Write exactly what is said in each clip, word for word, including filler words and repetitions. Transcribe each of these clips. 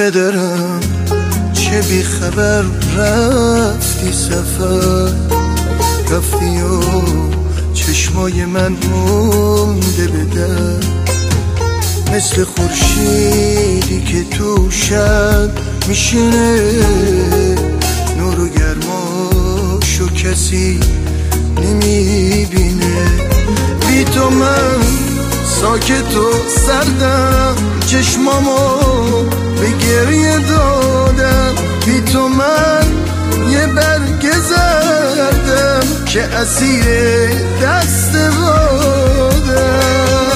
دارم چه بی خبر رفتی سفر، رفتی و چشمای من مونده به در، مثل خورشیدی که تو شب میشینه، نور و گرماشو کسی نمیبینه. بی تو من ساکت و سردم، چشمامو به گریه دادم. بی تو من یه برگ زردم که اسیر دست بادم.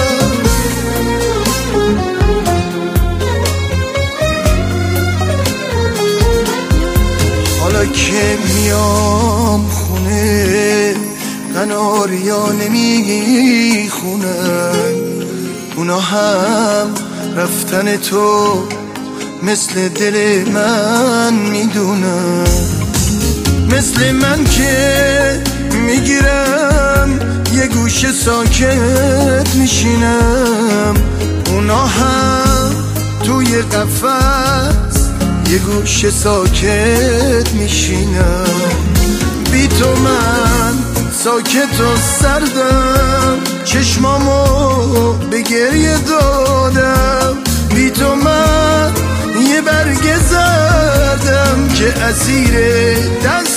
حالا که میام خونه قناریا نمی خونن، اونا هم رفتن تو مثل دل من میدونن، مثل من که میگیرم یه گوشه ساکت میشینم، اونا هم توی قفس یه گوشه ساکت میشینم. بی تو من ساکت و سردم، چشمامو به گریه دادم. بی تو من یه برگ زردم که اسیر دست